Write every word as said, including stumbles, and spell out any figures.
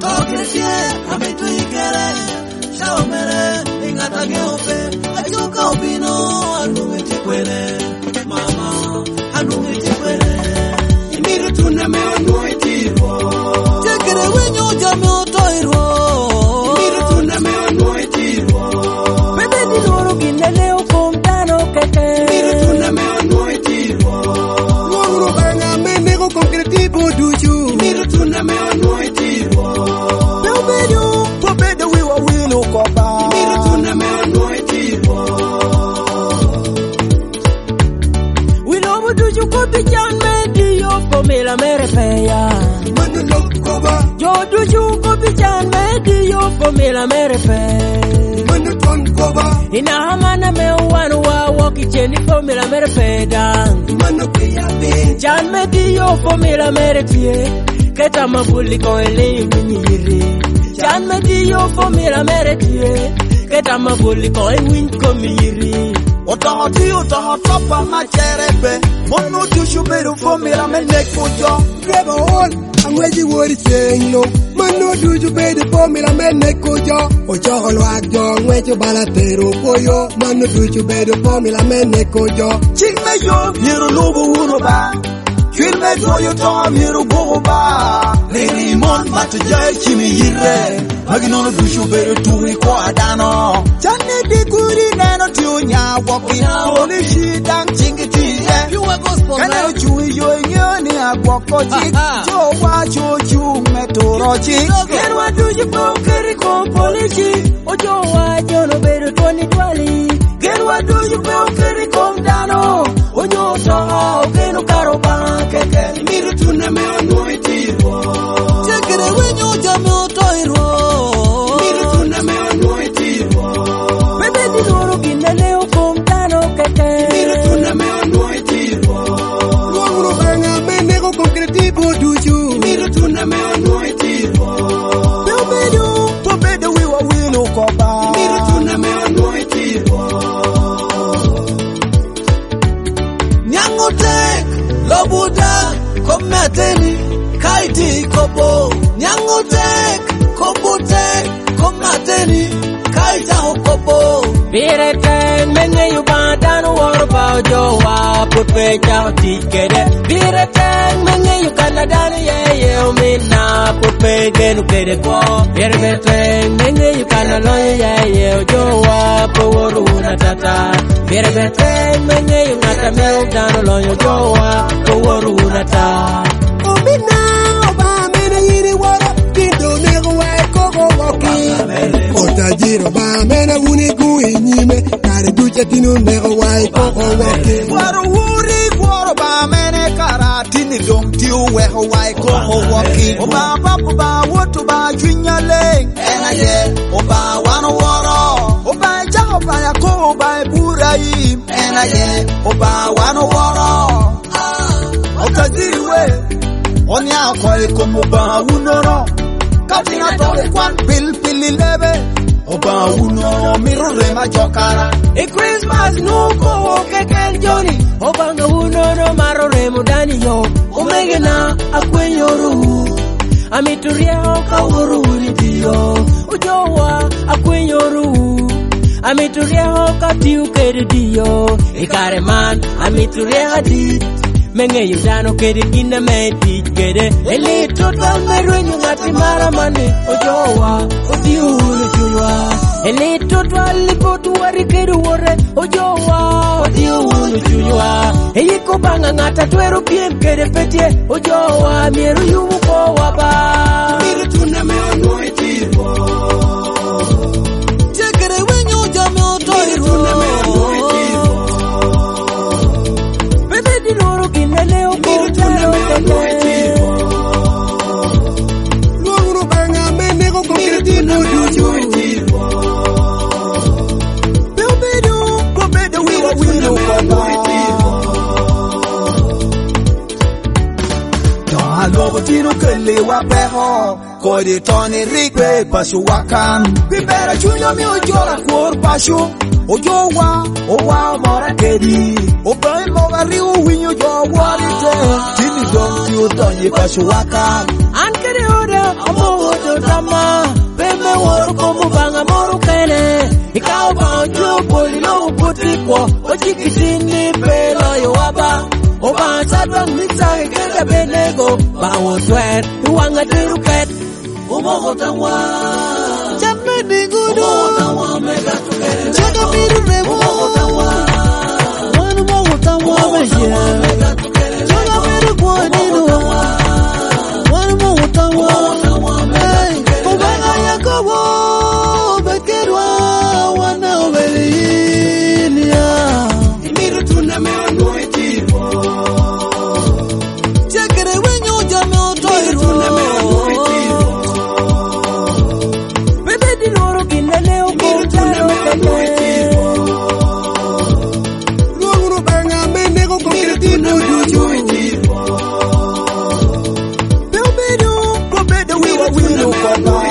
Kokresie ametu ikere Shaomere ingata geope Achuka obino Anumiti kwele Mama Anumiti kwele Imiru tuneme onuitirwo Chekere wenyo jame otoirwo Imiru tuneme onuitirwo Bebe dinoro ginele ukomtano keke Imiru tuneme onuitirwo Nwuru banga menego konkretibo duju Imiru tuneme onuitirwo Bebedu Pobedo wiwa wino kopa Imiru tuneme onuitirwo Wilomu duju kopi janme Diyo pomela merepeya Manu lokoba Jo duju kopi janme Diyo pomela merepe Manu tonkoba Ina hamana mewanu wa Waki cheni pomela merepe dang Manu kiyabe Janme diyo pomela merepie Keta mabuli koele minyiri Janme diyo pomela merepie Keta mabuli koe win komiri Otahati otahatopa macherepe Mono tushu beru fomira meneko jo Greba all Amwezi wori senglo Mano tushu beru fomira meneko jo Ochohol wakjo Mwecho balatero koyo Mano tushu beru fomira meneko jo Chikme yo Miru lubu uno ba Chilme toyo tonga miru bogo ba Riri mon matu jay chimi yire Maginono tushu beru tuwi kwa adano Chane diguri neno tiunya Wapi Oli shidang chingi tiye Kane uchui yo nyoni Agwako chik Jo wacho chume toro chik Kenwa tuju pokeri kompoli chik Ojo wajo no beru tuani tuali Kenwa tuju pokeri komdano Ojo toha okenu karoba keke Miru tuneme onuitirwo Chekere wenyo jame otoirwo Miru tuneme onuitirwo Bebe dinoro ginele ukomtano keke Miru tuneme onuitirwo Nwuru banga menego konkretibo duju Miru tuneme onuitirwo Bebedu Pobedo wiwa wino kopa Miru tuneme onuitirwo Nyangotek Lobuda Komateni Kaiti kobo Nyangotek Kobutek Komateni Kaita hokobo Bireten Menge yubadano warba Jowa Pupe chao tikede Bireten Menge yukanadani Yeye umina Pupe genu kede kwa Bireten Menge yukanaloye Yeye Jowa Poworu unatata Bireten Menge yungata meudano Loyo Jowa Poworu unatata Umina Oba mene yiri wara Kinto nego wae koko waki Otajiro ba mene unigu inyime Kare duche tinu nego wae koko waki Waro wuri waro ba mene karatini Dong tiu weho wae koko waki Oba papu ba wotu ba junyale Ena ye Oba wano waro Oba jaho ba yako Oba burai Ena ye Oba wano waro Otajiri we Onya koi komu ba unoro Katina tole kwan pil pili lebe Oba unoro mirure majokara E Christmas nuko kekel joni Obanga unoro marore mudani yo Umegena akwenyoru Amituria hoka ururi diyo Ujowa akwenyoru Amituria hoka tiukeri diyo Ikare man amituria hadith Menge yudano kede kina meti kede Ele total meruenyo ngati mara mane Ojowa, odiuru chulwa Ele total lipotu wari kede wore Ojowa, odiuru chulwa Eye kobanga ngata tuero piem kede petie Ojowa, mieru yumu ko waba Miru tuneme onuitirwo Chekere wenyo jame otoirwo Miru tuneme onuitirwo Bebe dinoro ginele ukomtano keke Nwuru banga menego konkretibo duju Bebedu Pobedo wiwa wino kopa Alogo tino kele wa peho Kode toni rikwe pashu wakan Bibera chunyo mi ojora kuor pashu Ojowa, owa mora kedi Obai moga riu winyo jo warite Tini dong tiyo tonye pashu wakan Ankere oda, omo odo tama Peme woro komu banga moru kene Ikao banjo poli no uputiko Ochikitini pelo yo waba Oba sadwa misa kega benego Bawo sweat Uwanga tiruket Umogo tangwa Chamedi gudu Umogo tangwa mega tukere Chaka miru remo Umogo tangwa Wanu mogo tangwa meshia Chaka miru kwa ninu Wanu mogo tangwa Hey Ubanga yakobo Bekerwa Wana obelinia Imiru tunameo nuitivo Chekere wenyo jame otoiro Imiru tunameo nuitivo Bebe dinoro kinele Imiru tunameo nuitivo Luanguru banga mende koko kirtino nuitivo Bebedo Bebedo wiwa wino kwa